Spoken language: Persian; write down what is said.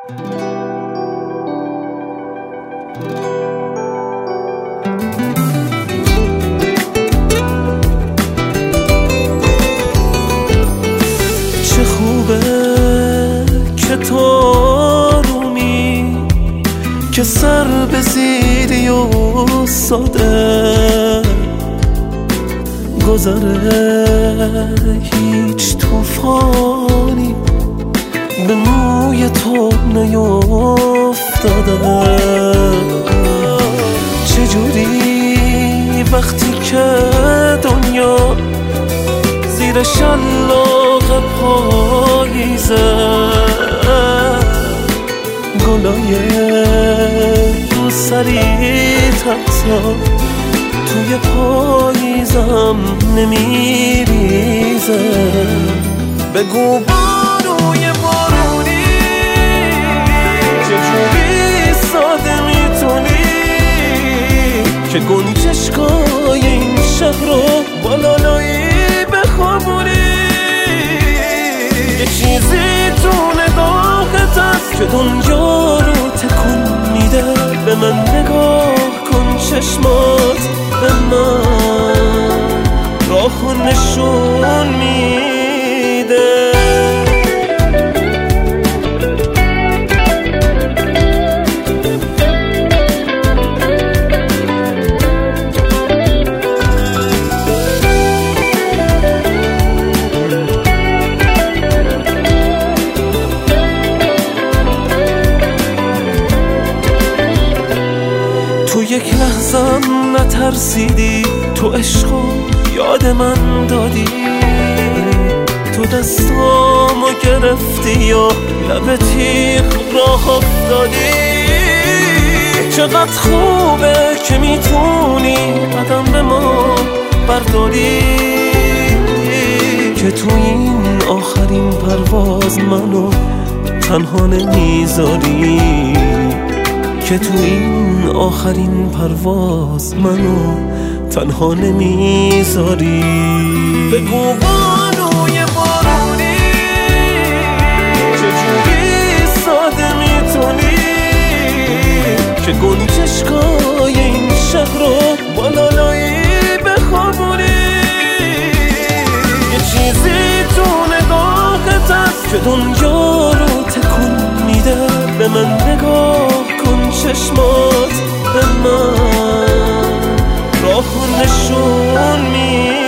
چه خوبه که تو آرومی، که سر به زیری و ساده گذره هیچ توفانی به موی تو نیفتاده. چجوری وقتی که دنیا زیر شلاق پاییزه، گلای روسریت حتی توی پاییزم نمیریزه. بگو بانوی بارونی چجوری ساده میتونی که گنجشگاه این شهر رو با لالایی بخوابونی. یه چیزی تو نگاهت هست که دنیا رو تکون میده. به من نگاه کن، چشمات به من راهو نشون میده. تو یک لحظم نترسیدی، تو عشقو یاد من دادی، تو دستامو گرفتی و لب تیغ راه افتادی. چقدر خوبه که میتونی قدم به ما برداری، که تو این آخرین پرواز منو تنها نمیذاری، که تو این آخرین پرواز منو تنها نمیذاری. بگو بانوی بارونی چجوری ساده میتونی که گنجشگاه این شهر رو با لالایی بخوابونی. یه چیزی تو نگاهت هست که دنیا رو تکون میده. به من نگاه کن، چشمات به من راهو نشون میده.